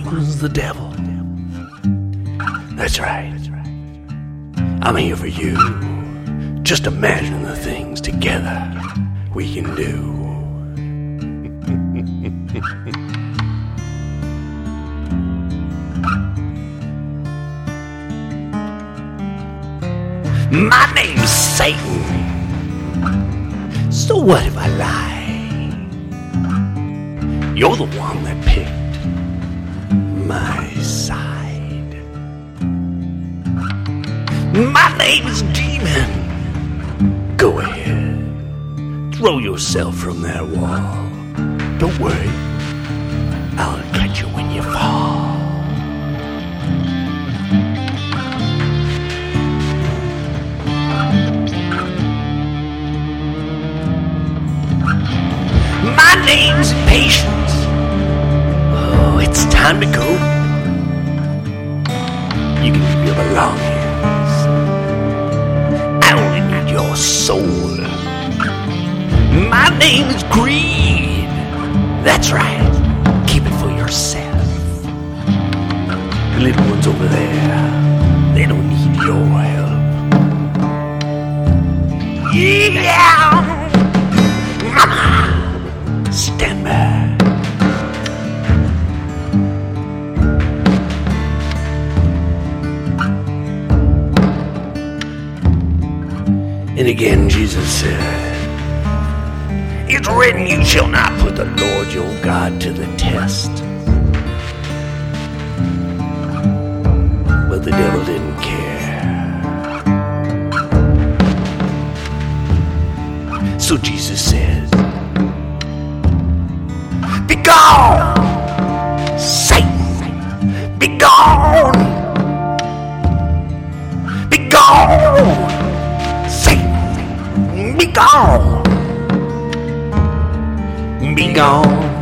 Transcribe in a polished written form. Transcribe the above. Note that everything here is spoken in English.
was the devil. That's right. I'm here for you. Just imagine the things together we can do. My name's Satan. So what if I lie? You're the one that picked my side. My name is Demon. Go ahead. Throw yourself from that wall. Don't worry. I'll catch you when you fall. My name's Patience. Oh, it's time to go. You can leave your belongings. I only need your soul. My name's Greed. That's right. Keep it for yourself. The little ones over there, they don't need your help. Yeah! Mama! Stand back. And again Jesus said, it's written, you shall not put the Lord your God to the test. But the devil didn't care. So Jesus says, be gone, Satan, be gone, be gone, Satan, be gone, be gone.